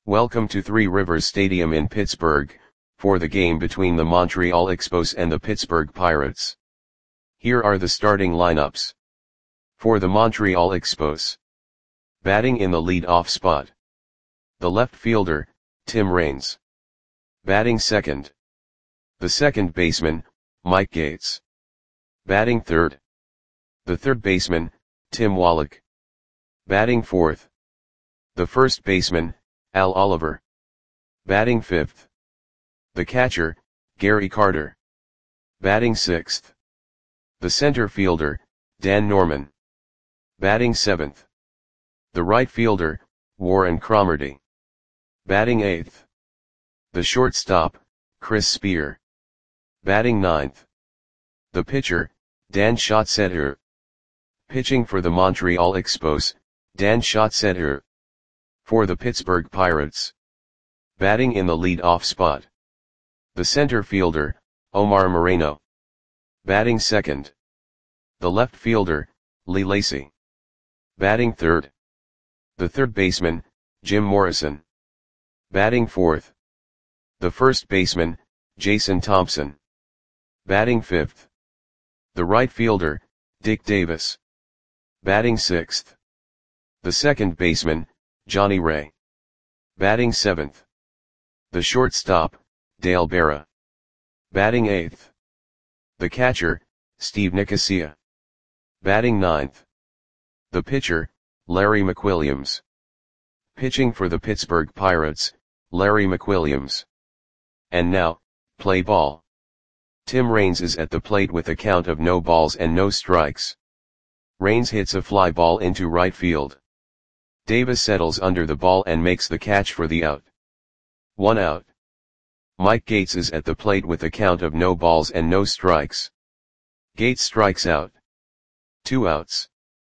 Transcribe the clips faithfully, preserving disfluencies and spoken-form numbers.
Welcome to Three Rivers Stadium in Pittsburgh, for the game between the Montreal Expos and the Pittsburgh Pirates. Here are the starting lineups. For the Montreal Expos. Batting in the lead-off spot. The left fielder, Tim Raines. Batting second. The second baseman, Mike Gates. Batting third. The third baseman, Tim Wallach. Batting fourth. The first baseman, Al Oliver. Batting fifth. The catcher, Gary Carter. Batting sixth. The center fielder, Dan Norman. Batting seventh. The right fielder, Warren Cromartie. Batting eighth. The shortstop, Chris Spear. Batting ninth. The pitcher, Dan Schatzeder. Pitching for the Montreal Expos, Dan Schatzeder. For the Pittsburgh Pirates. Batting in the lead-off spot. The center fielder, Omar Moreno. Batting second. The left fielder, Lee Lacy. Batting third. The third baseman, Jim Morrison. Batting fourth. The first baseman, Jason Thompson. Batting fifth. The right fielder, Dick Davis. Batting sixth. The second baseman, Johnny Ray. Batting seventh. The shortstop, Dale Berra. Batting eighth. The catcher, Steve Nicosia. Batting ninth. The pitcher, Larry McWilliams. Pitching for the Pittsburgh Pirates, Larry McWilliams. And now, play ball. Tim Raines is at the plate with a count of no balls and no strikes. Raines hits a fly ball into right field. Davis settles under the ball and makes the catch for the out. One out. Mike Gates is at the plate with a count of no balls and no strikes. Gates strikes out. Two outs.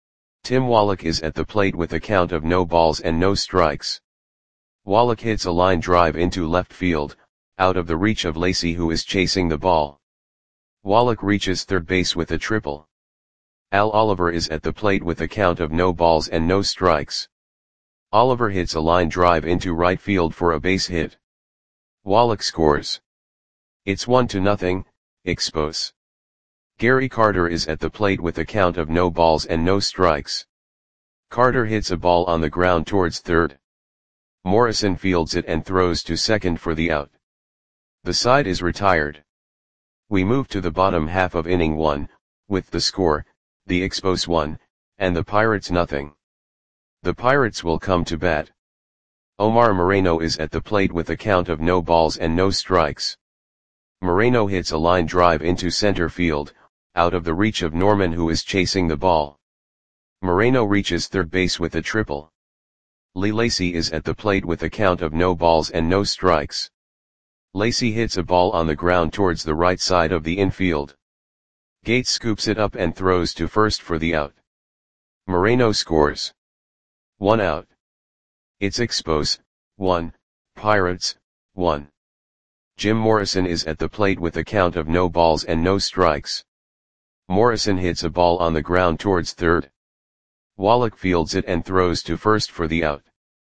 Tim Wallach is at the plate with a count of no balls and no strikes. Wallach hits a line drive into left field, out of the reach of Lacy, who is chasing the ball. Wallach reaches third base with a triple. Al Oliver is at the plate with a count of no balls and no strikes. Oliver hits a line drive into right field for a base hit. Wallach scores. It's one to nothing, Expos. Gary Carter is at the plate with a count of no balls and no strikes. Carter hits a ball on the ground towards third. Morrison fields it and throws to second for the out. The side is retired. We move to the bottom half of inning one, with the score, the Expos one, and the Pirates nothing. The Pirates will come to bat. Omar Moreno is at the plate with a count of no balls and no strikes. Moreno hits a line drive into center field, out of the reach of Norman, who is chasing the ball. Moreno reaches third base with a triple. Lee Lacy is at the plate with a count of no balls and no strikes. Lacy hits a ball on the ground towards the right side of the infield. Gates scoops it up and throws to first for the out. Moreno scores. One out. It's Expos, one, Pirates, one. Jim Morrison is at the plate with a count of no balls and no strikes. Morrison hits a ball on the ground towards third. Wallach fields it and throws to first for the out.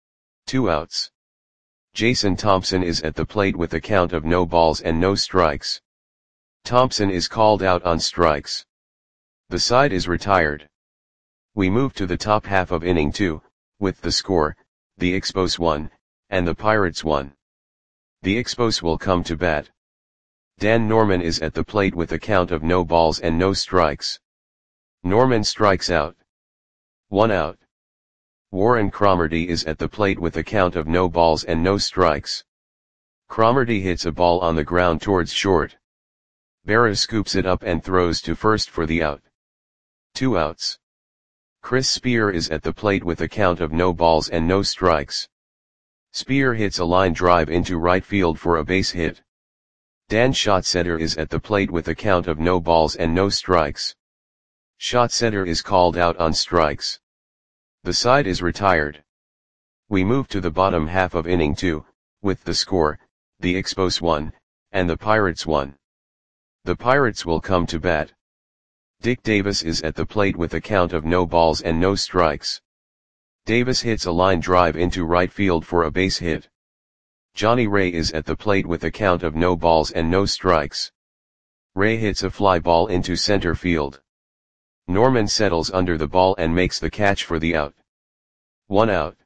Two outs. Jason Thompson is at the plate with a count of no balls and no strikes. Thompson is called out on strikes. The side is retired. We move to the top half of inning two, with the score, the Expos one, and the Pirates one. The Expos will come to bat. Dan Norman is at the plate with a count of no balls and no strikes. Norman strikes out. One out. Warren Cromartie is at the plate with a count of no balls and no strikes. Cromartie hits a ball on the ground towards short. Berra scoops it up and throws to first for the out. Two outs. Chris Spear is at the plate with a count of no balls and no strikes. Spear hits a line drive into right field for a base hit. Dan Schatzeder is at the plate with a count of no balls and no strikes. Schatzeder is called out on strikes. The side is retired. We move to the bottom half of inning two, with the score, the Expos one, and the Pirates one. The Pirates will come to bat. Dick Davis is at the plate with a count of no balls and no strikes. Davis hits a line drive into right field for a base hit. Johnny Ray is at the plate with a count of no balls and no strikes. Ray hits a fly ball into center field. Norman settles under the ball and makes the catch for the out. One out.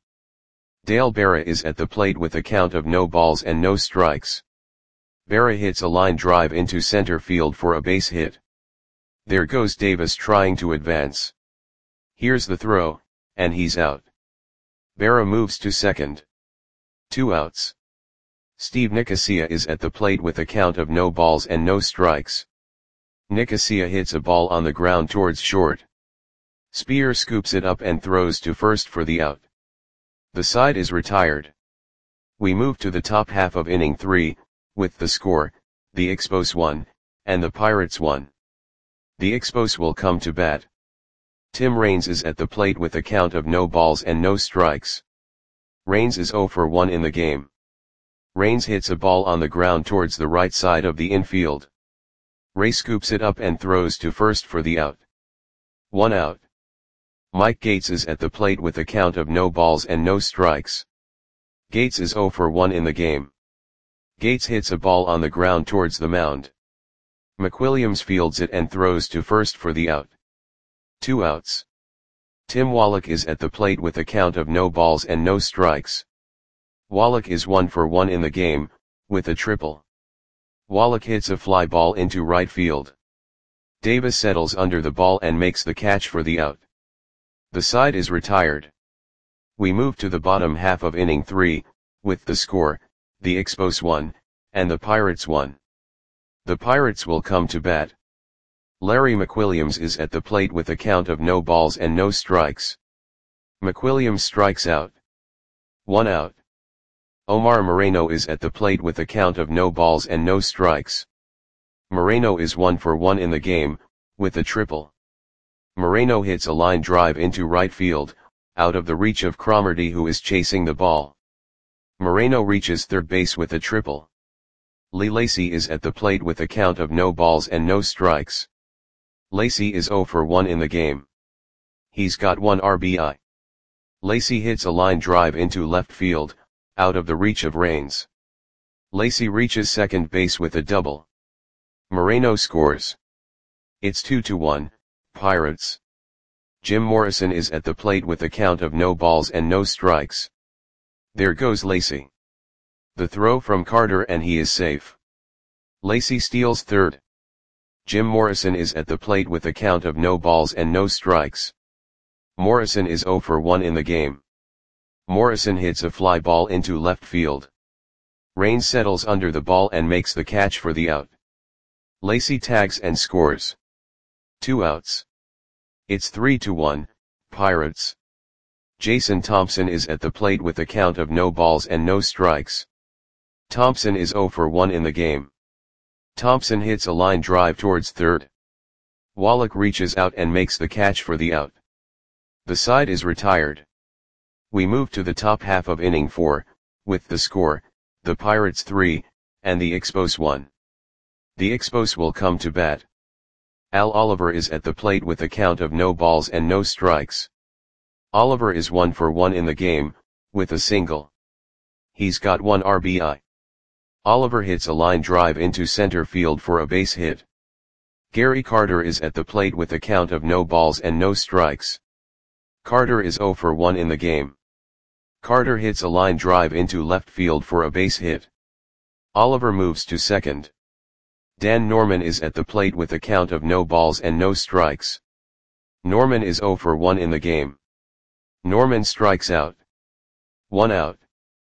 Dale Berra is at the plate with a count of no balls and no strikes. Berra hits a line drive into center field for a base hit. There goes Davis trying to advance. Here's the throw, and he's out. Berra moves to second. Two outs. Steve Nicosia is at the plate with a count of no balls and no strikes. Nicosia hits a ball on the ground towards short. Spear scoops it up and throws to first for the out. The side is retired. We move to the top half of inning three, with the score, the Expos one, and the Pirates one. The Expos will come to bat. Tim Raines is at the plate with a count of no balls and no strikes. Raines is oh for one in the game. Raines hits a ball on the ground towards the right side of the infield. Ray scoops it up and throws to first for the out. One out. Mike Gates is at the plate with a count of no balls and no strikes. Gates is oh for one in the game. Gates hits a ball on the ground towards the mound. McWilliams fields it and throws to first for the out. Two outs. Tim Wallach is at the plate with a count of no balls and no strikes. Wallach is one for one in the game, with a triple. Wallach hits a fly ball into right field. Davis settles under the ball and makes the catch for the out. The side is retired. We move to the bottom half of inning three, with the score, the Expos one, and the Pirates one. The Pirates will come to bat. Larry McWilliams is at the plate with a count of no balls and no strikes. McWilliams strikes out. One out. Omar Moreno is at the plate with a count of no balls and no strikes. Moreno is one for one in the game, with a triple. Moreno hits a line drive into right field, out of the reach of Cromartie, who is chasing the ball. Moreno reaches third base with a triple. Lee Lacy is at the plate with a count of no balls and no strikes. Lacy is oh for one in the game. He's got one R B I. Lacy hits a line drive into left field, out of the reach of Raines. Lacy reaches second base with a double. Moreno scores. It's two to one, Pirates. Jim Morrison is at the plate with a count of no balls and no strikes. There goes Lacy. The throw from Carter and he is safe. Lacy steals third. Jim Morrison is at the plate with a count of no balls and no strikes. Morrison is oh for one in the game. Morrison hits a fly ball into left field. Raines settles under the ball and makes the catch for the out. Lacy tags and scores. Two outs. It's three to one, Pirates. Jason Thompson is at the plate with a count of no balls and no strikes. Thompson is oh for one in the game. Thompson hits a line drive towards third. Wallach reaches out and makes the catch for the out. The side is retired. We move to the top half of inning four, with the score, the Pirates three, and the Expos one. The Expos will come to bat. Al Oliver is at the plate with a count of no balls and no strikes. Oliver is one for one in the game, with a single. He's got one R B I. Oliver hits a line drive into center field for a base hit. Gary Carter is at the plate with a count of no balls and no strikes. Carter is oh for one in the game. Carter hits a line drive into left field for a base hit. Oliver moves to second. Dan Norman is at the plate with a count of no balls and no strikes. Norman is oh for one in the game. Norman strikes out. One out.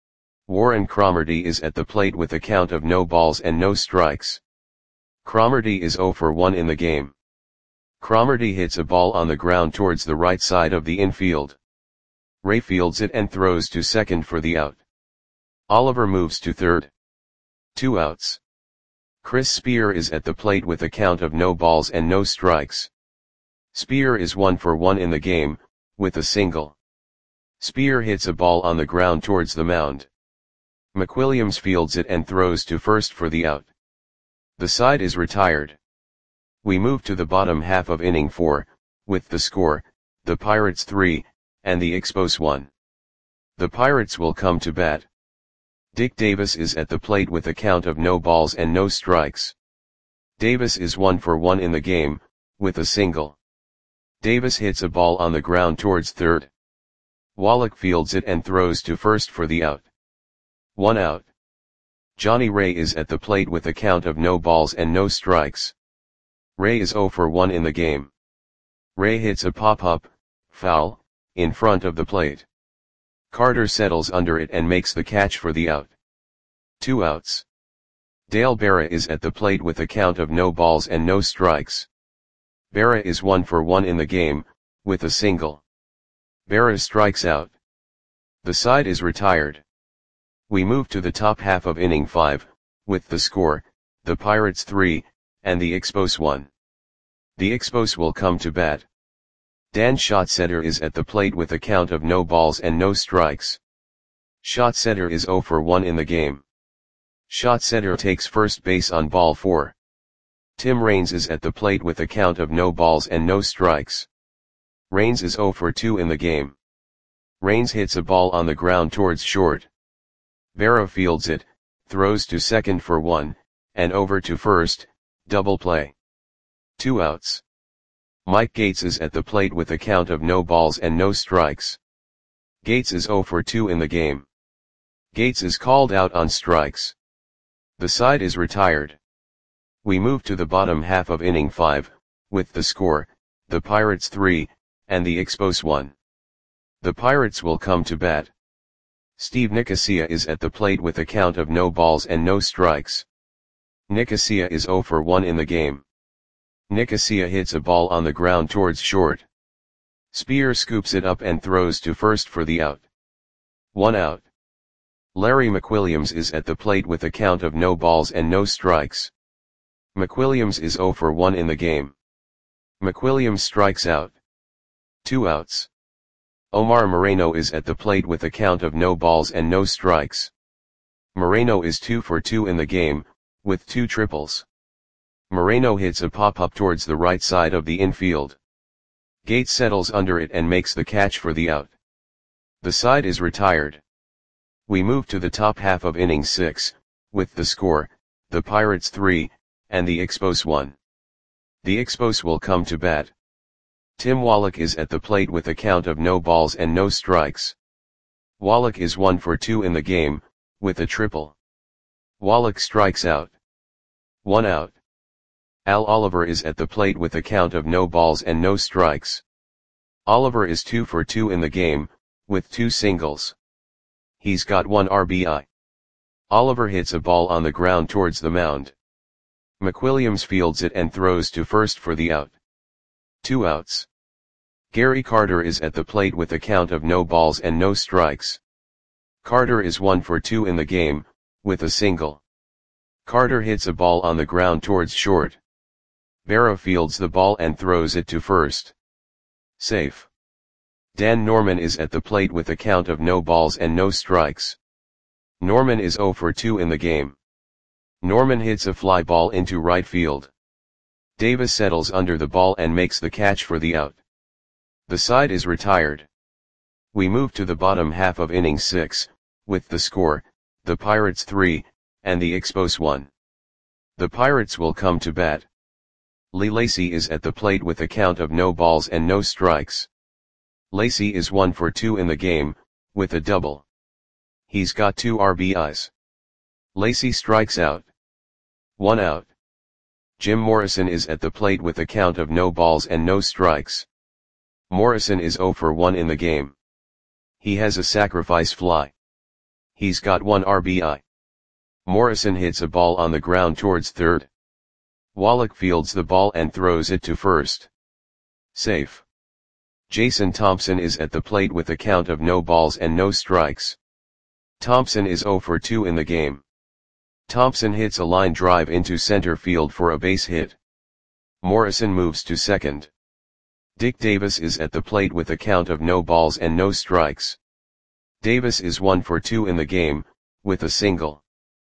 Warren Cromartie is at the plate with a count of no balls and no strikes. Cromartie is oh for one in the game. Cromartie hits a ball on the ground towards the right side of the infield. Ray fields it and throws to second for the out. Oliver moves to third. Two outs. Chris Spear is at the plate with a count of no balls and no strikes. Spear is one for one in the game, with a single. Spear hits a ball on the ground towards the mound. McWilliams fields it and throws to first for the out. The side is retired. We move to the bottom half of inning four, with the score, the Pirates three, and the Expos one. The Pirates will come to bat. Dick Davis is at the plate with a count of no balls and no strikes. Davis is one for one in the game, with a single. Davis hits a ball on the ground towards third. Wallach fields it and throws to first for the out. One out. Johnny Ray is at the plate with a count of no balls and no strikes. Ray is zero for one in the game. Ray hits a pop-up, foul, in front of the plate. Carter settles under it and makes the catch for the out. Two outs. Dale Berra is at the plate with a count of no balls and no strikes. Berra is one for one in the game, with a single. Berra strikes out. The side is retired. We move to the top half of inning five, with the score, the Pirates three, and the Expos one. The Expos will come to bat. Dan Schatzeder is at the plate with a count of no balls and no strikes. Schatzeder is zero for one in the game. Schatzeder takes first base on ball four. Tim Raines is at the plate with a count of no balls and no strikes. Raines is zero for two in the game. Raines hits a ball on the ground towards short. Berra fields it, throws to second for one, and over to first, double play. Two outs. Mike Gates is at the plate with a count of no balls and no strikes. Gates is zero for two in the game. Gates is called out on strikes. The side is retired. We move to the bottom half of inning five, with the score, the Pirates three, and the Expos one. The Pirates will come to bat. Steve Nicosia is at the plate with a count of no balls and no strikes. Nicosia is zero for one in the game. Nicosia hits a ball on the ground towards short. Spear scoops it up and throws to first for the out. One out. Larry McWilliams is at the plate with a count of no balls and no strikes. McWilliams is zero for one in the game. McWilliams strikes out. Two outs. Omar Moreno is at the plate with a count of no balls and no strikes. Moreno is two for two in the game, with two triples. Moreno hits a pop-up towards the right side of the infield. Gates settles under it and makes the catch for the out. The side is retired. We move to the top half of inning six, with the score, the Pirates three, and the Expos one. The Expos will come to bat. Tim Wallach is at the plate with a count of no balls and no strikes. Wallach is one for two in the game, with a triple. Wallach strikes out. One out. Al Oliver is at the plate with a count of no balls and no strikes. Oliver is two for two in the game, with two singles. He's got one R B I. Oliver hits a ball on the ground towards the mound. McWilliams fields it and throws to first for the out. Two outs. Gary Carter is at the plate with a count of no balls and no strikes. Carter is one for two in the game, with a single. Carter hits a ball on the ground towards short. Berra fields the ball and throws it to first. Safe. Dan Norman is at the plate with a count of no balls and no strikes. Norman is zero for two in the game. Norman hits a fly ball into right field. Davis settles under the ball and makes the catch for the out. The side is retired. We move to the bottom half of inning six, with the score, the Pirates three, and the Expos one. The Pirates will come to bat. Lee Lacy is at the plate with a count of no balls and no strikes. Lacy is one for two in the game, with a double. He's got two R B Is. Lacy strikes out. One out. Jim Morrison is at the plate with a count of no balls and no strikes. Morrison is zero for one in the game. He has a sacrifice fly. He's got one R B I. Morrison hits a ball on the ground towards third. Wallach fields the ball and throws it to first. Safe. Jason Thompson is at the plate with a count of no balls and no strikes. Thompson is zero for two in the game. Thompson hits a line drive into center field for a base hit. Morrison moves to second. Dick Davis is at the plate with a count of no balls and no strikes. Davis is one for two in the game, with a single.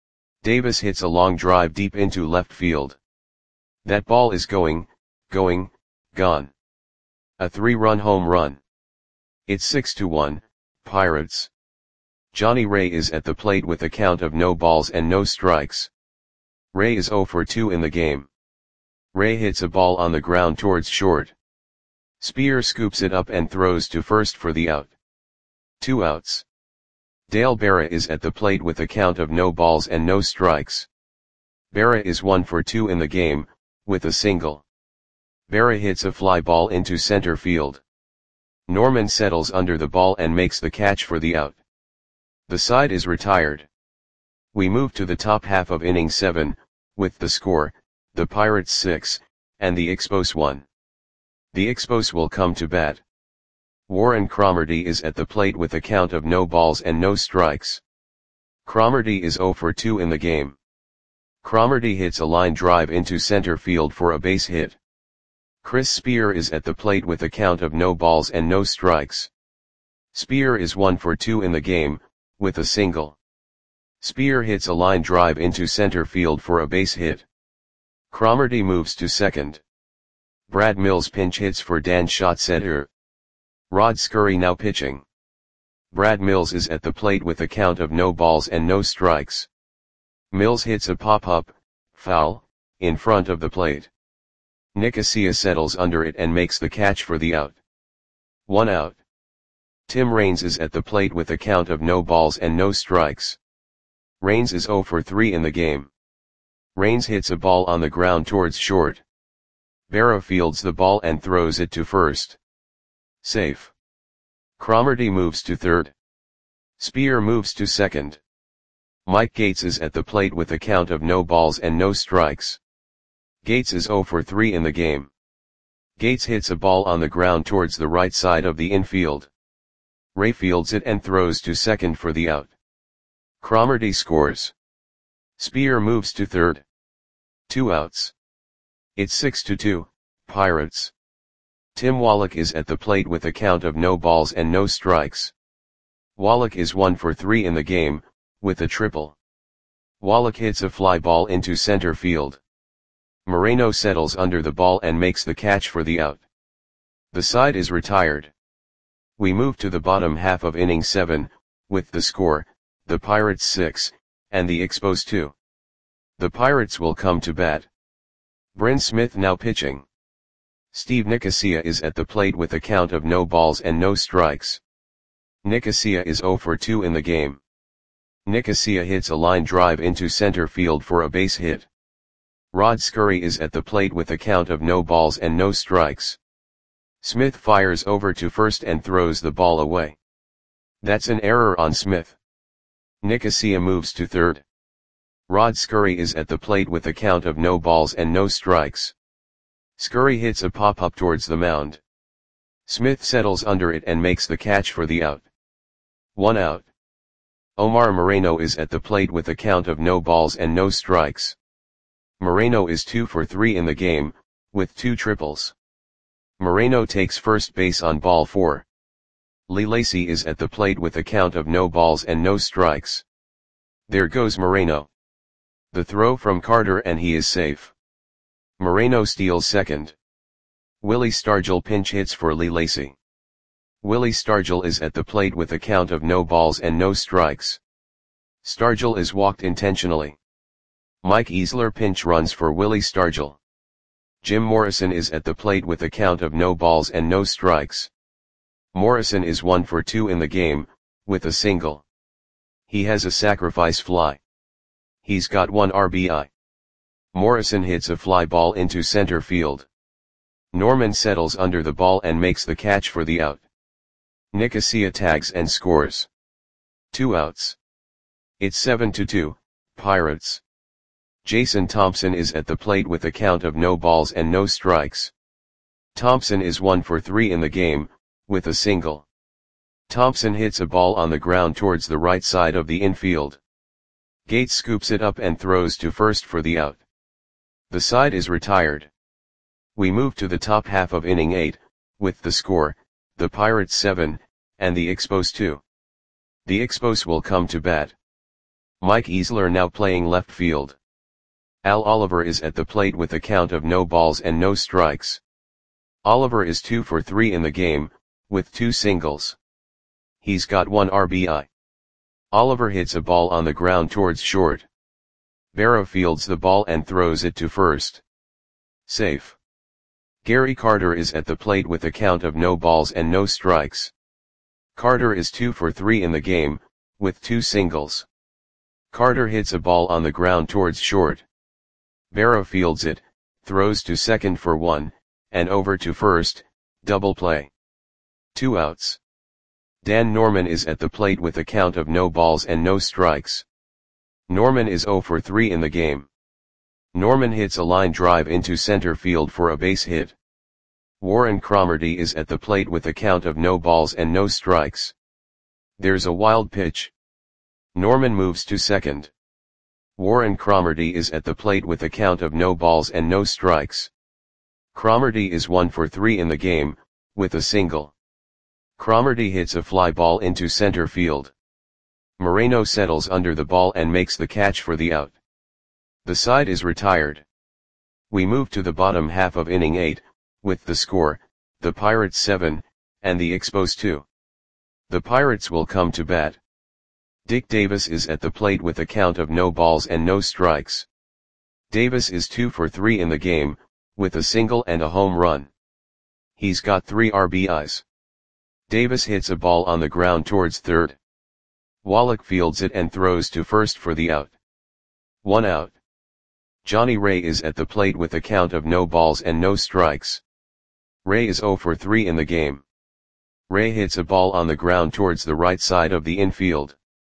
Davis hits a long drive deep into left field. That ball is going, going, gone. A three-run home run. It's six to one, Pirates. Johnny Ray is at the plate with a count of no balls and no strikes. Ray is zero for two in the game. Ray hits a ball on the ground towards short. Spear scoops it up and throws to first for the out. Two outs. Dale Berra is at the plate with a count of no balls and no strikes. Berra is one for two in the game, with a single. Berra hits a fly ball into center field. Norman settles under the ball and makes the catch for the out. The side is retired. We move to the top half of inning seven, with the score, the Pirates six, and the Expos one. The Expos will come to bat. Warren Cromartie is at the plate with a count of no balls and no strikes. Cromartie is zero for two in the game. Cromartie hits a line drive into center field for a base hit. Chris Spear is at the plate with a count of no balls and no strikes. Spear is one for two in the game, with a single. Spear hits a line drive into center field for a base hit. Cromartie moves to second. Brad Mills pinch hits for Dan Schatzeder. Rod Scurry now pitching. Brad Mills is at the plate with a count of no balls and no strikes. Mills hits a pop-up, foul, in front of the plate. Nicosia settles under it and makes the catch for the out. One out. Tim Raines is at the plate with a count of no balls and no strikes. Raines is zero for three in the game. Raines hits a ball on the ground towards short. Berra fields the ball and throws it to first. Safe. Cromartie moves to third. Spear moves to second. Mike Gates is at the plate with a count of no balls and no strikes. Gates is zero for three in the game. Gates hits a ball on the ground towards the right side of the infield. Ray fields it and throws to second for the out. Cromartie scores. Spear moves to third. Two outs. It's six to two, Pirates. Tim Wallach is at the plate with a count of no balls and no strikes. Wallach is one for three in the game, with a triple. Wallach hits a fly ball into center field. Moreno settles under the ball and makes the catch for the out. The side is retired. We move to the bottom half of inning seven, with the score, the Pirates six, and the Expos two. The Pirates will come to bat. Bryn Smith now pitching. Steve Nicosia is at the plate with a count of no balls and no strikes. Nicosia is zero for two in the game. Nicosia hits a line drive into center field for a base hit. Rod Scurry is at the plate with a count of no balls and no strikes. Smith fires over to first and throws the ball away. That's an error on Smith. Nicosia moves to third. Rod Scurry is at the plate with a count of no balls and no strikes. Scurry hits a pop-up towards the mound. Smith settles under it and makes the catch for the out. One out. Omar Moreno is at the plate with a count of no balls and no strikes. Moreno is two for three in the game, with two triples. Moreno takes first base on ball four. Lee Lacy is at the plate with a count of no balls and no strikes. There goes Moreno. The throw from Carter and he is safe. Moreno steals second. Willie Stargell pinch hits for Lee Lacy. Willie Stargell is at the plate with a count of no balls and no strikes. Stargell is walked intentionally. Mike Easler pinch runs for Willie Stargell. Jim Morrison is at the plate with a count of no balls and no strikes. Morrison is one for two in the game, with a single. He has a sacrifice fly. He's got one R B I. Morrison hits a fly ball into center field. Norman settles under the ball and makes the catch for the out. Nicosia tags and scores. Two outs. It's seven to two, Pirates. Jason Thompson is at the plate with a count of no balls and no strikes. Thompson is one for three in the game, with a single. Thompson hits a ball on the ground towards the right side of the infield. Gates scoops it up and throws to first for the out. The side is retired. We move to the top half of inning eight, with the score, the Pirates seven, and the Expos two. The Expos will come to bat. Mike Easler now playing left field. Al Oliver is at the plate with a count of no balls and no strikes. Oliver is two for three in the game, with two singles. He's got one R B I. Oliver hits a ball on the ground towards short. Berra fields the ball and throws it to first. Safe. Gary Carter is at the plate with a count of no balls and no strikes. Carter is two for three in the game, with two singles. Carter hits a ball on the ground towards short. Berra fields it, throws to second for one, and over to first, double play. Two outs. Dan Norman is at the plate with a count of no balls and no strikes. Norman is zero for three in the game. Norman hits a line drive into center field for a base hit. Warren Cromartie is at the plate with a count of no balls and no strikes. There's a wild pitch. Norman moves to second. Warren Cromartie is at the plate with a count of no balls and no strikes. Cromartie is one for three in the game, with a single. Cromartie hits a fly ball into center field. Moreno settles under the ball and makes the catch for the out. The side is retired. We move to the bottom half of inning eight, with the score, the Pirates seven, and the Expos two. The Pirates will come to bat. Dick Davis is at the plate with a count of no balls and no strikes. Davis is two for three in the game, with a single and a home run. He's got three R B Is. Davis hits a ball on the ground towards third. Wallach fields it and throws to first for the out. One out. Johnny Ray is at the plate with a count of no balls and no strikes. Ray is zero for three in the game. Ray hits a ball on the ground towards the right side of the infield.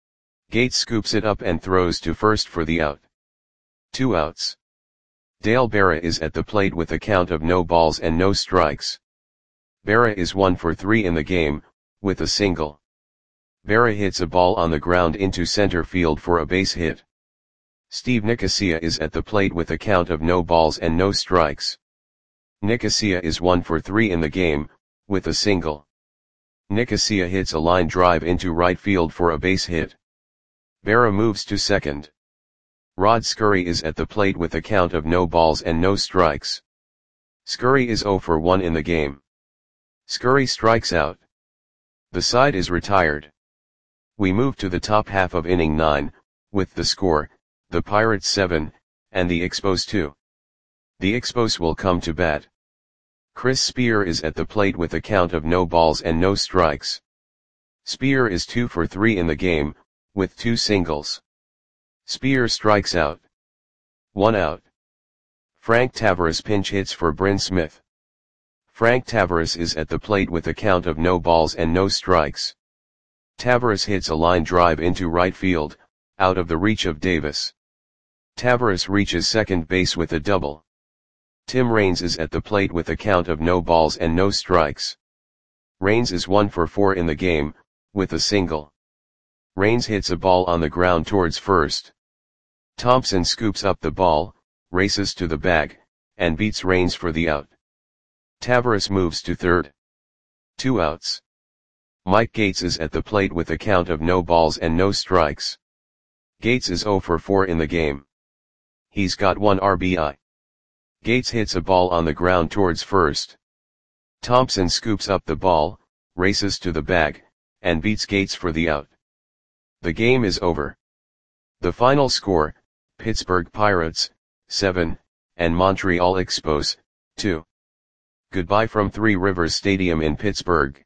Gates scoops it up and throws to first for the out. Two outs. Dale Berra is at the plate with a count of no balls and no strikes. Berra is one for three in the game, with a single. Berra hits a ball on the ground into center field for a base hit. Steve Nicosia is at the plate with a count of no balls and no strikes. Nicosia is one for three in the game, with a single. Nicosia hits a line drive into right field for a base hit. Berra moves to second. Rod Scurry is at the plate with a count of no balls and no strikes. Scurry is zero for one in the game. Scurry strikes out. The side is retired. We move to the top half of inning nine, with the score, the Pirates seven, and the Expos two. The Expos will come to bat. Chris Spear is at the plate with a count of no balls and no strikes. Spear is two for three in the game, with two singles. Spear strikes out. One out. Frank Tavares pinch hits for Bryn Smith. Frank Tavares is at the plate with a count of no balls and no strikes. Tavares hits a line drive into right field, out of the reach of Davis. Tavares reaches second base with a double. Tim Raines is at the plate with a count of no balls and no strikes. Raines is one for four in the game, with a single. Raines hits a ball on the ground towards first. Thompson scoops up the ball, races to the bag, and beats Raines for the out. Tavares moves to third. Two outs. Mike Gates is at the plate with a count of no balls and no strikes. Gates is zero for four in the game. He's got one R B I. Gates hits a ball on the ground towards first. Thompson scoops up the ball, races to the bag, and beats Gates for the out. The game is over. The final score, Pittsburgh Pirates, seven, and Montreal Expos, two. Goodbye from Three Rivers Stadium in Pittsburgh.